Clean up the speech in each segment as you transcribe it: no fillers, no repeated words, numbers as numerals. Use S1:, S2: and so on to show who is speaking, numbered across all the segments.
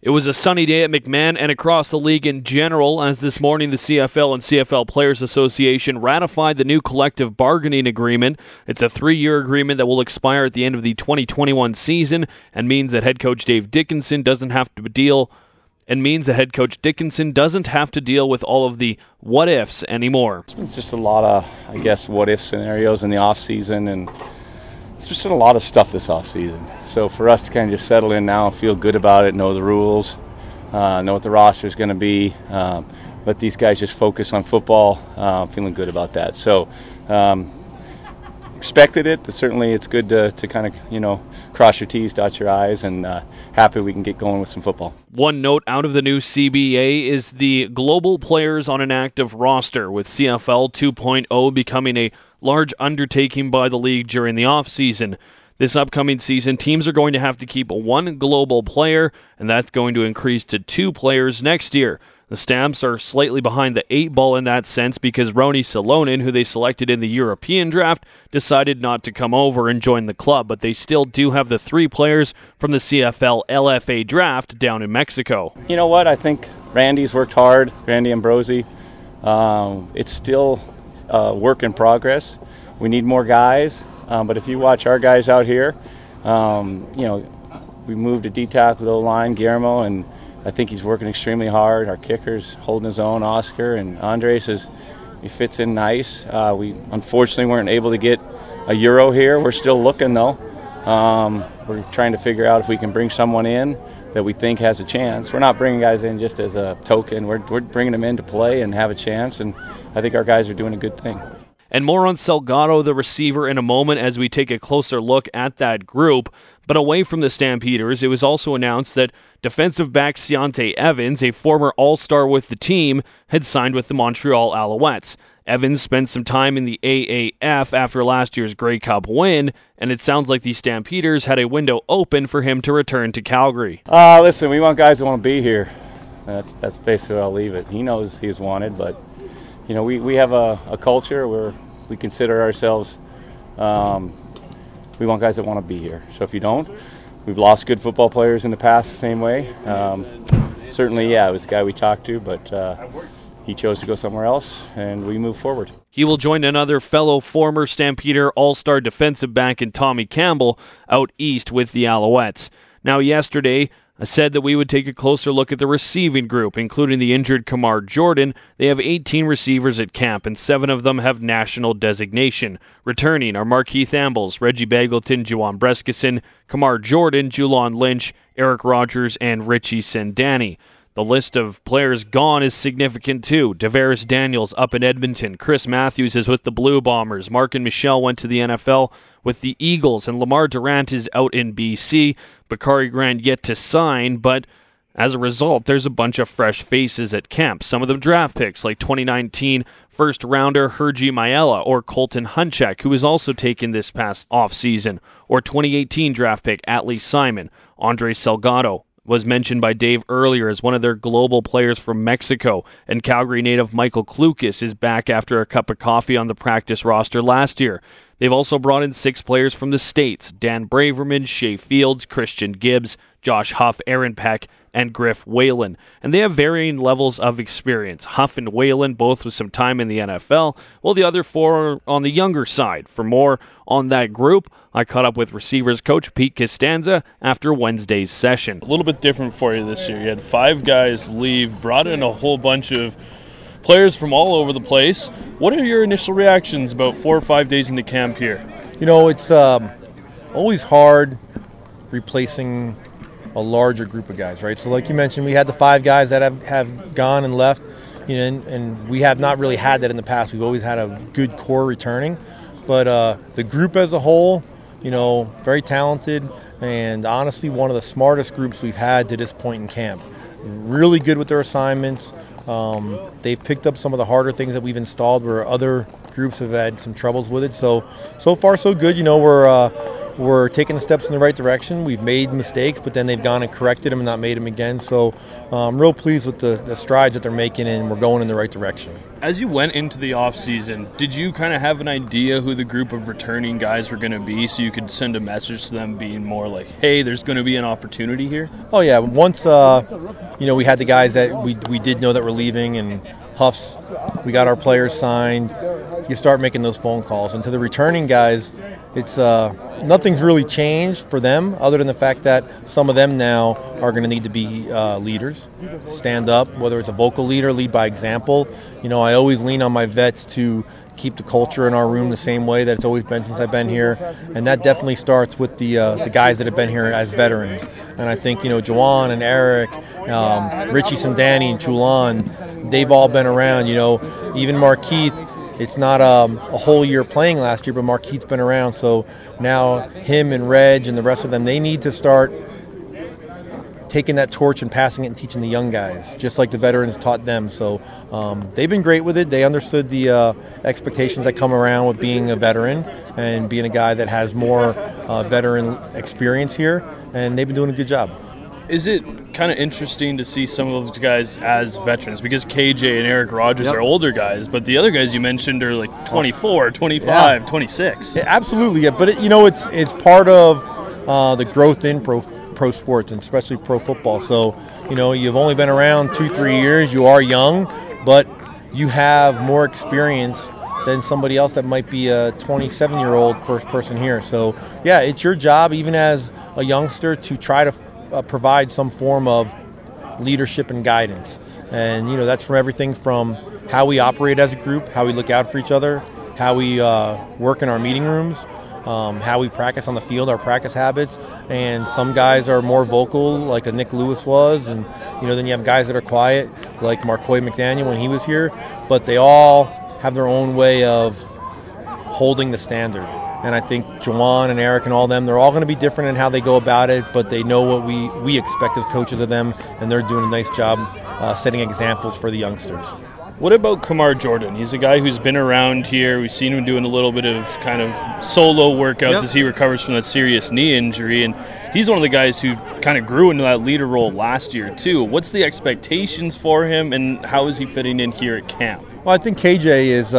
S1: It was a sunny day at McMahon and across the league in general, as this morning the CFL and CFL Players Association ratified the new collective bargaining agreement. It's a 3-year agreement that will expire at the end of the 2021 season and means that head coach Dave Dickenson doesn't have to deal with all of the what-ifs anymore.
S2: It's just a lot of, what-if scenarios in the off-season, and it's just a lot of stuff this off-season. So for us to kind of just settle in now, feel good about it, know the rules, know what the roster is going to be, let these guys just focus on football, feeling good about that. So expected it, but certainly it's good to kind of, cross your T's, dot your I's, and happy we can get going with some football.
S1: One note out of the new CBA is the global players on an active roster, with CFL 2.0 becoming a large undertaking by the league during the offseason. This upcoming season, teams are going to have to keep one global player, and that's going to increase to 2 players next year. The Stamps are slightly behind the 8 ball in that sense because Roni Salonen, who they selected in the European draft, decided not to come over and join the club, but they still do have the 3 players from the CFL LFA draft down in Mexico.
S2: You know what? I think Randy's worked hard, Randy Ambrosi. It's still work in progress. We need more guys, but if you watch our guys out here, we moved a D-tackle O-line, Guillermo, and I think he's working extremely hard. Our kicker's holding his own, Oscar, and Andres he fits in nice. We unfortunately weren't able to get a Euro here. We're still looking though. We're trying to figure out if we can bring someone in that we think has a chance. We're not bringing guys in just as a token. We're bringing them in to play and have a chance, and I think our guys are doing a good thing.
S1: And more on Salgado, the receiver, in a moment as we take a closer look at that group. But away from the Stampeders, it was also announced that defensive back Ciante Evans, a former All-Star with the team, had signed with the Montreal Alouettes. Evans spent some time in the AAF after last year's Grey Cup win, and it sounds like the Stampeders had a window open for him to return to Calgary.
S2: Listen, we want guys who want to be here. That's basically where I'll leave it. He knows he's wanted, but we have a culture where we consider ourselves, we want guys that want to be here. So if you don't, we've lost good football players in the past the same way. Certainly, it was a guy we talked to, but he chose to go somewhere else, and we move forward.
S1: He will join another fellow former Stampeder All-Star defensive back in Tommy Campbell out east with the Alouettes. Now, yesterday, I said that we would take a closer look at the receiving group, including the injured Kamar Jordan. They have 18 receivers at camp, and 7 of them have national designation. Returning are Markeith Ambles, Reggie Bagleton, Juwan Breskison, Kamar Jordan, Julon Lynch, Eric Rogers, and Richie Sendani. The list of players gone is significant too. Davaris Daniels up in Edmonton. Chris Matthews is with the Blue Bombers. Mark and Michelle went to the NFL with the Eagles, and Lamar Durant is out in BC. Bakari Grant yet to sign, but as a result, there's a bunch of fresh faces at camp. Some of them draft picks, like 2019 first-rounder Herji Maela or Colton Hunchak, who was also taken this past offseason, or 2018 draft pick Atlee Simon. Andre Salgado was mentioned by Dave earlier as one of their global players from Mexico, and Calgary native Michael Klukas is back after a cup of coffee on the practice roster last year. They've also brought in 6 players from the States: Dan Braverman, Shea Fields, Christian Gibbs, Josh Huff, Aaron Peck, and Griff Whalen. And they have varying levels of experience. Huff and Whalen both with some time in the NFL, while the other 4 are on the younger side. For more on that group, I caught up with receivers coach Pete Costanza after Wednesday's session.
S3: A little bit different for you this year. You had 5 guys leave, brought in a whole bunch of players from all over the place. What are your initial reactions about 4 or 5 days into camp here?
S4: It's always hard replacing a larger group of guys, right? So like you mentioned, we had the 5 guys that have gone and left, and we have not really had that in the past. We've always had a good core returning. But the group as a whole, very talented, and honestly one of the smartest groups we've had to this point in camp. Really good with their assignments. They've picked up some of the harder things that we've installed where other groups have had some troubles with it. So far so good. We're we're taking the steps in the right direction. We've made mistakes, but then they've gone and corrected them and not made them again. So I'm real pleased with the strides that they're making, and we're going in the right direction.
S3: As you went into the offseason, did you kind of have an idea who the group of returning guys were going to be so you could send a message to them being more like, hey, there's going to be an opportunity here?
S4: Oh, yeah. Once, we had the guys that we did know that were leaving, and Huffs, we got our players signed. You start making those phone calls. And to the returning guys, it's nothing's really changed for them other than the fact that some of them now are going to need to be leaders, stand up, whether it's a vocal leader, lead by example. I always lean on my vets to keep the culture in our room the same way that it's always been since I've been here, and that definitely starts with the guys that have been here as veterans. And I think Juwan and Eric, Richie Sindani and Chulon, they've all been around. Even Markeith. It's not a whole year playing last year, but Marquitte's been around. So now him and Reg and the rest of them, they need to start taking that torch and passing it and teaching the young guys, just like the veterans taught them. So they've been great with it. They understood the expectations that come around with being a veteran and being a guy that has more veteran experience here, and they've been doing a good job.
S3: Is it kind of interesting to see some of those guys as veterans? Because KJ and Eric Rogers are older guys, but the other guys you mentioned are like 24, 25, 26.
S4: Yeah, absolutely, yeah. But it's part of the growth in pro sports, and especially pro football. So you've only been around 2-3 years. You are young, but you have more experience than somebody else that might be a 27-year-old first person here. So yeah, it's your job even as a youngster to try to provide some form of leadership and guidance. And that's from everything from how we operate as a group, how we look out for each other, how we work in our meeting rooms, how we practice on the field, our practice habits. And some guys are more vocal, like a Nick Lewis was, and then you have guys that are quiet, like Marcoy McDaniel when he was here. But they all have their own way of holding the standard. And I think Juwan and Eric and all them, they're all going to be different in how they go about it, but they know what we expect as coaches of them, and they're doing a nice job setting examples for the youngsters.
S3: What about Kamar Jordan? He's a guy who's been around here. We've seen him doing a little bit of kind of solo workouts as he recovers from that serious knee injury, and he's one of the guys who kind of grew into that leader role last year too. What's the expectations for him, and how is he fitting in here at camp?
S4: Well, I think KJ is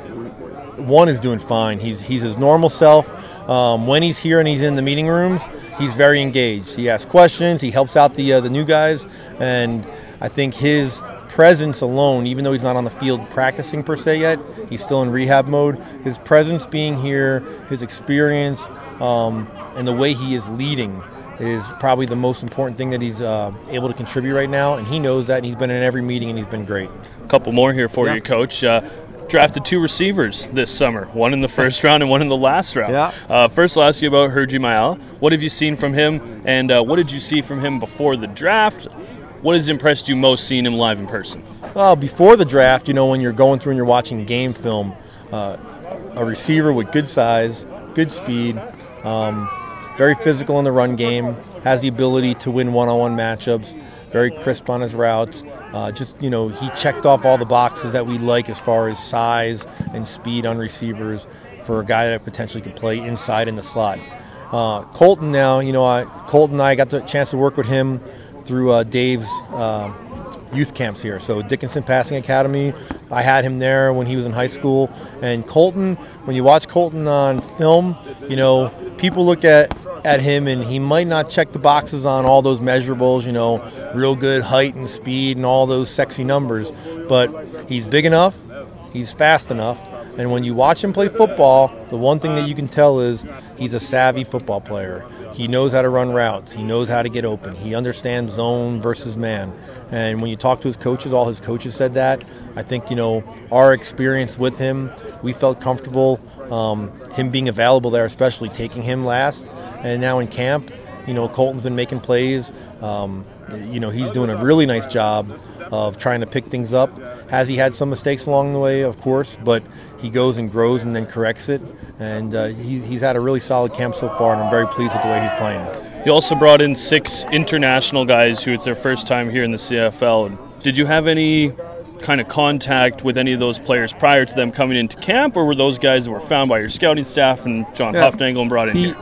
S4: is doing fine. He's his normal self. When he's here and he's in the meeting rooms, he's very engaged. He asks questions. He helps out the new guys, and I think his presence alone, even though he's not on the field practicing per se yet, he's still in rehab mode. His presence being here, his experience, and the way he is leading is probably the most important thing that he's able to contribute right now, and he knows that, and he's been in every meeting, and he's been great.
S3: A couple more here for you, Coach. Drafted 2 receivers this summer, one in the first round and one in the last round. First, I'll ask you about Herji Mael. What have you seen from him, and what did you see from him before the draft? What has impressed you most seeing him live in person?
S4: Well, before the draft, when you're going through and you're watching game film, a receiver with good size, good speed, very physical in the run game, has the ability to win one-on-one matchups, very crisp on his routes. He checked off all the boxes that we like as far as size and speed on receivers for a guy that potentially could play inside in the slot. Colton now, Colton and I got the chance to work with him through Dave's youth camps here. So Dickinson Passing Academy, I had him there when he was in high school. And Colton, when you watch Colton on film, people look at him and he might not check the boxes on all those measurables, real good height and speed and all those sexy numbers. But he's big enough, he's fast enough, and when you watch him play football, the one thing that you can tell is he's a savvy football player. He knows how to run routes. He knows how to get open. He understands zone versus man. And when you talk to his coaches, all his coaches said that. I think, our experience with him, we felt comfortable, him being available there, especially taking him last. And now in camp, Colton's been making plays. He's doing a really nice job of trying to pick things up. Has he had some mistakes along the way? Of course, but he goes and grows and then corrects it. And he's had a really solid camp so far, and I'm very pleased with the way he's playing.
S3: You also brought in 6 international guys who it's their first time here in the CFL. Did you have any kind of contact with any of those players prior to them coming into camp, or were those guys that were found by your scouting staff and John Huffnagel and brought in here?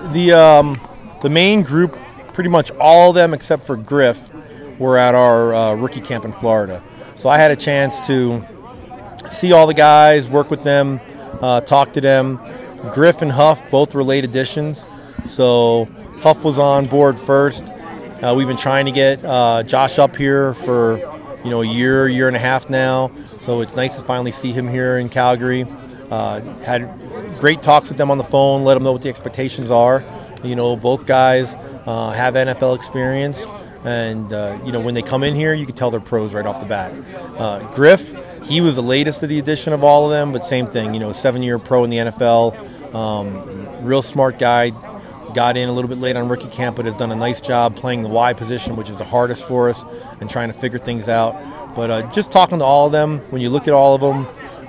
S4: The main group, pretty much all of them except for Griff, were at our rookie camp in Florida. So I had a chance to see all the guys, work with them, talk to them. Griff and Huff both were late additions, so Huff was on board first. We've been trying to get Josh up here for a year and a half now, so it's nice to finally see him here in Calgary. Had great talks with them on the phone, let them know what the expectations are. Both guys have NFL experience, and when they come in here, you can tell they're pros right off the bat. Griff, he was the latest of the addition of all of them, but same thing, 7-year pro in the NFL, real smart guy. Got in a little bit late on rookie camp, but has done a nice job playing the Y position, which is the hardest for us, and trying to figure things out. But just talking to all of them, when you look at all of them,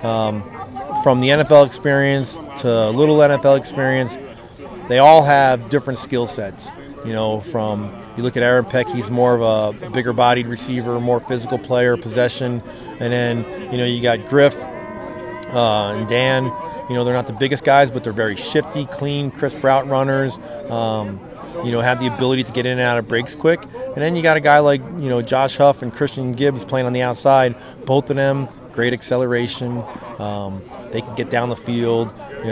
S4: from the NFL experience to little NFL experience, they all have different skill sets. You look at Aaron Peck, he's more of a bigger-bodied receiver, more physical player, possession. And then, you got Griff and Dan. They're not the biggest guys, but they're very shifty, clean, crisp route runners. Have the ability to get in and out of breaks quick. And then you got a guy like, Josh Huff and Christian Gibbs playing on the outside. Both of them, great acceleration. They can get down the field.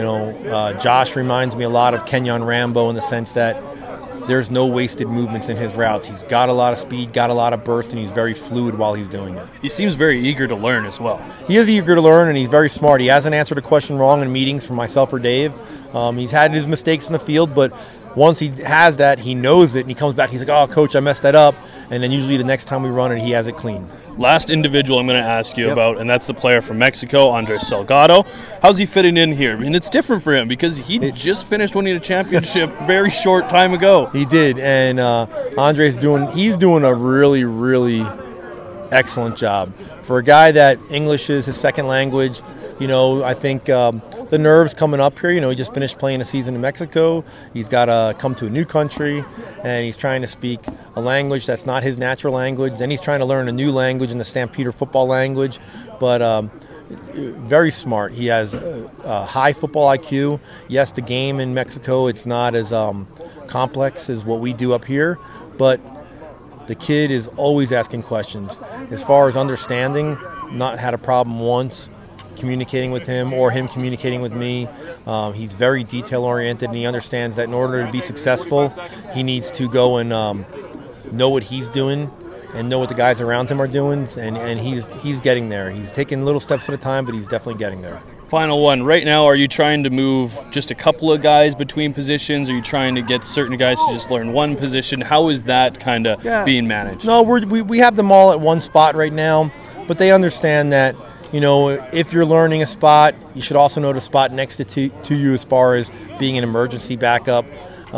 S4: Josh reminds me a lot of Kenyon Rambo in the sense that there's no wasted movements in his routes. He's got a lot of speed, got a lot of burst, and he's very fluid while he's doing it.
S3: He seems very eager to learn as well.
S4: He is eager to learn, and he's very smart. He hasn't answered a question wrong in meetings from myself or Dave. He's had his mistakes in the field, but once he has that, he knows it, and he comes back. He's like, "Oh, coach, I messed that up." And then usually the next time we run it, he has it cleaned.
S3: Last individual I'm going to ask you about, and that's the player from Mexico, Andres Salgado. How's he fitting in here? I mean, it's different for him because he just finished winning a championship very short time ago.
S4: He did, and Andres doing a really, really excellent job. For a guy that English is his second language, I think the nerves coming up here. He just finished playing a season in Mexico. He's got to come to a new country, and he's trying to speak a language that's not his natural language. Then he's trying to learn a new language in the Stampeder football language. But very smart. He has a high football IQ. Yes, the game in Mexico, it's not as complex as what we do up here, but the kid is always asking questions. As far as understanding, not had a problem once communicating with him or him communicating with me. He's very detail-oriented, and he understands that in order to be successful, he needs to go and know what he's doing and know what the guys around him are doing, and he's getting there. He's taking little steps at a time, but he's definitely getting there.
S3: Final one. Right now, are you trying to move just a couple of guys between positions? Are you trying to get certain guys to just learn one position? How is that kind of being managed?
S4: No, we have them all at one spot right now, but they understand that, if you're learning a spot, you should also know the spot next to you as far as being an emergency backup.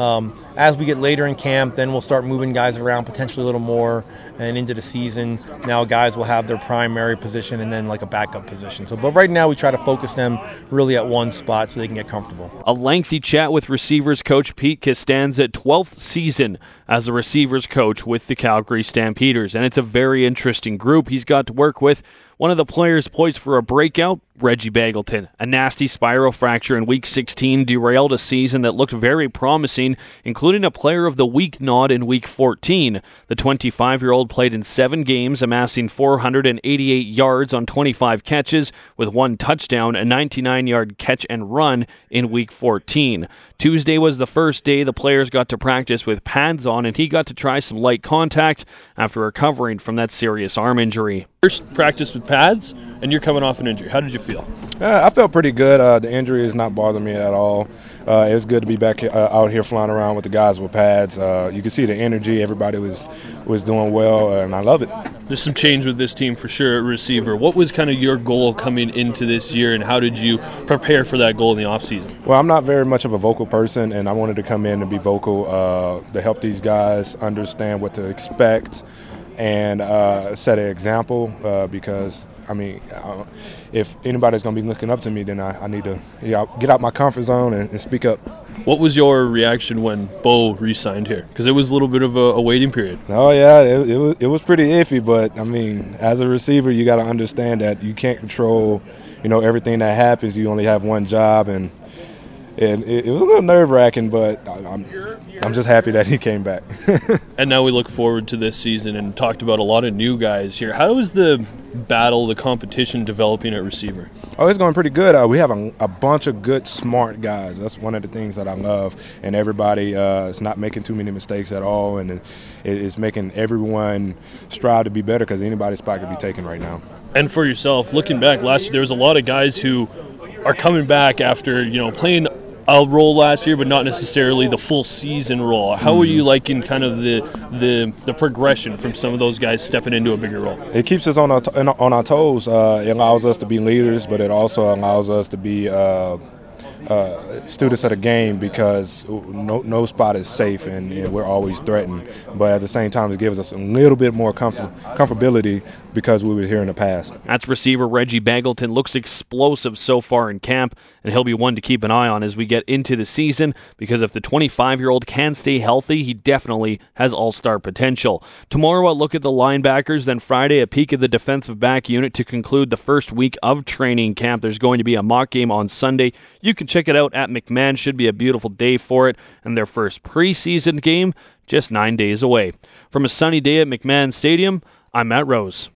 S4: As we get later in camp, then we'll start moving guys around potentially a little more, and into the season, now guys will have their primary position and then like a backup position. But right now we try to focus them really at one spot so they can get comfortable.
S1: A lengthy chat with receivers coach Pete Costanza, 12th season as a receivers coach with the Calgary Stampeders, and it's a very interesting group he's got to work with. One of the players poised for a breakout, Reggie Bagleton. A nasty spiral fracture in Week 16 derailed a season that looked very promising, including a Player of the Week nod in Week 14. The 25-year-old played in 7 games, amassing 488 yards on 25 catches, with 1 touchdown, a 99-yard catch and run in Week 14. Tuesday was the first day the players got to practice with pads on, and he got to try some light contact after recovering from that serious arm injury.
S3: First practice with pads, and you're coming off an injury. How did you feel?
S5: I felt pretty good. The injury is not bothering me at all. It's good to be back out here flying around with the guys with pads. You can see the energy. Everybody was doing well, and I love it.
S3: There's some change with this team for sure at receiver. What was kind of your goal coming into this year, and how did you prepare for that goal in the offseason?
S5: Well, I'm not very much of a vocal person, and I wanted to come in and be vocal to help these guys understand what to expect and set an example because, if anybody's going to be looking up to me, then I need to get out my comfort zone and speak up.
S3: What was your reaction when Bo re-signed here? Because it was a little bit of a waiting period.
S5: Oh yeah, it was pretty iffy, but I mean, as a receiver, you got to understand that you can't control, everything that happens. You only have one job, and it was a little nerve-wracking, but I'm just happy that he came back.
S3: And now we look forward to this season and talked about a lot of new guys here. How is the battle, the competition developing at receiver?
S5: Oh, it's going pretty good. We have a bunch of good, smart guys. That's one of the things that I love. And everybody is not making too many mistakes at all, and it's making everyone strive to be better because anybody's spot could be taken right now.
S3: And for yourself, looking back last year, there was a lot of guys who are coming back after playing a role last year, but not necessarily the full season role. How are you liking kind of the progression from some of those guys stepping into a bigger role?
S5: It keeps us on our toes. It allows us to be leaders, but it also allows us to be students of the game because no spot is safe and we're always threatened. But at the same time, it gives us a little bit more comfortability because we were here in the past.
S1: That's receiver Reggie Begelton. Looks explosive so far in camp, and he'll be one to keep an eye on as we get into the season because if the 25-year-old can stay healthy, he definitely has all-star potential. Tomorrow, a look at the linebackers, then Friday, a peek at the defensive back unit to conclude the first week of training camp. There's going to be a mock game on Sunday. You can check it out at McMahon. Should be a beautiful day for it, and their first preseason game just 9 days away. From a sunny day at McMahon Stadium, I'm Matt Rose.